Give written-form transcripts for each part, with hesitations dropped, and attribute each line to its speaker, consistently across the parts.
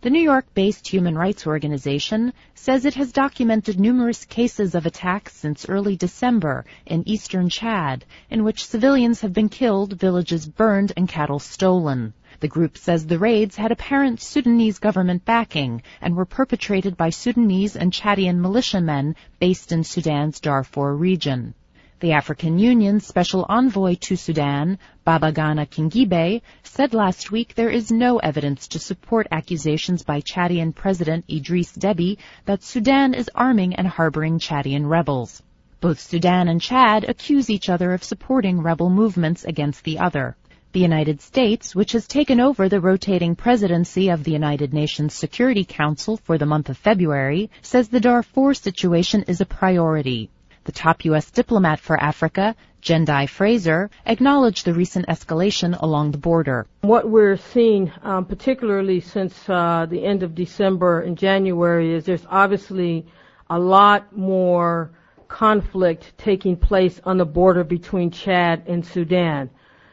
Speaker 1: The New York-based human rights organization says it has documented numerous cases of attacks since early December in eastern Chad, in which civilians have been killed, villages burned, and cattle stolen. The group says the raids had apparent Sudanese government backing and were perpetrated by Sudanese and Chadian militiamen based in Sudan's Darfur region. The African Union's special envoy to Sudan, Babagana Kingibe, said last week there is no evidence to support accusations by Chadian President Idriss Deby that Sudan is arming and harboring Chadian rebels. Both Sudan and Chad accuse each other of supporting rebel movements against the other. The United States, which has taken over the rotating presidency of the United Nations Security Council for the month of February, says the Darfur situation is a priority. The top U.S. diplomat for Africa, Jendai Fraser, acknowledged the recent escalation along the border.
Speaker 2: What we're seeing, particularly since the end of December and January, is there's obviously a lot more conflict taking place on the border between Chad and Sudan.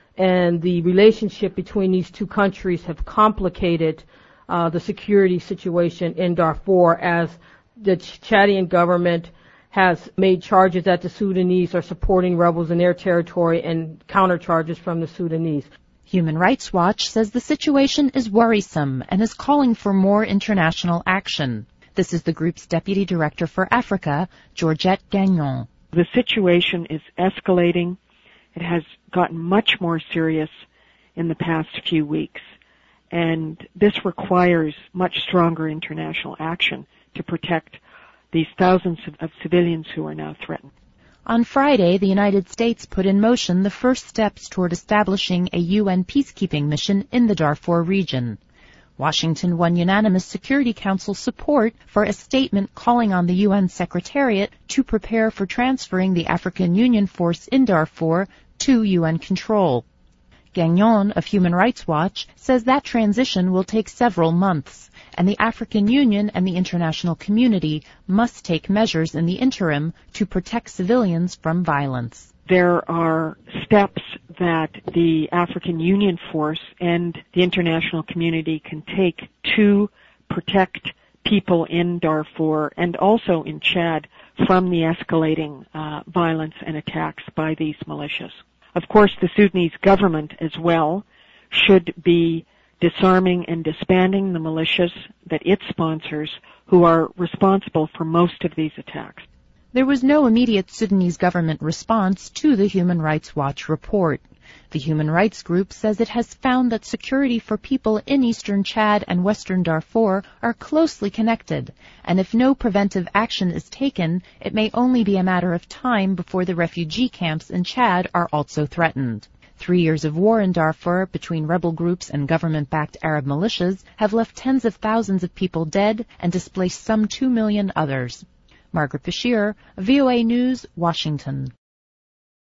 Speaker 2: And the relationship between these two countries have complicated the security situation in Darfur, as the Chadian government has made charges that the Sudanese are supporting rebels in their territory and countercharges from the Sudanese.
Speaker 1: Human Rights Watch says the situation is worrisome and is calling for more international action. This is the group's Deputy Director for Africa, Georgette Gagnon.
Speaker 3: The situation is escalating. It has gotten much more serious in the past few weeks, and this requires much stronger international action to protect these thousands of civilians who are now threatened.
Speaker 1: On Friday, the United States put in motion the first steps toward establishing a UN peacekeeping mission in the Darfur region. Washington won unanimous Security Council support for a statement calling on the UN Secretariat to prepare for transferring the African Union force in Darfur to UN control. Gagnon of Human Rights Watch says that transition will take several months, and the African Union and the international community must take measures in the interim to protect civilians from violence.
Speaker 3: There are steps that the African Union force and the international community can take to protect people in Darfur and also in Chad from the escalating violence and attacks by these militias. Of course, the Sudanese government as well should be disarming and disbanding the militias that it sponsors, who are responsible for most of these attacks.
Speaker 1: There was no immediate Sudanese government response to the Human Rights Watch report. The human rights group says it has found that security for people in eastern Chad and western Darfur are closely connected, and if no preventive action is taken, it may only be a matter of time before the refugee camps in Chad are also threatened. 3 years of war in Darfur between rebel groups and government-backed Arab militias have left tens of thousands of people dead and displaced some 2 million others. Margaret Bashir, VOA News, Washington.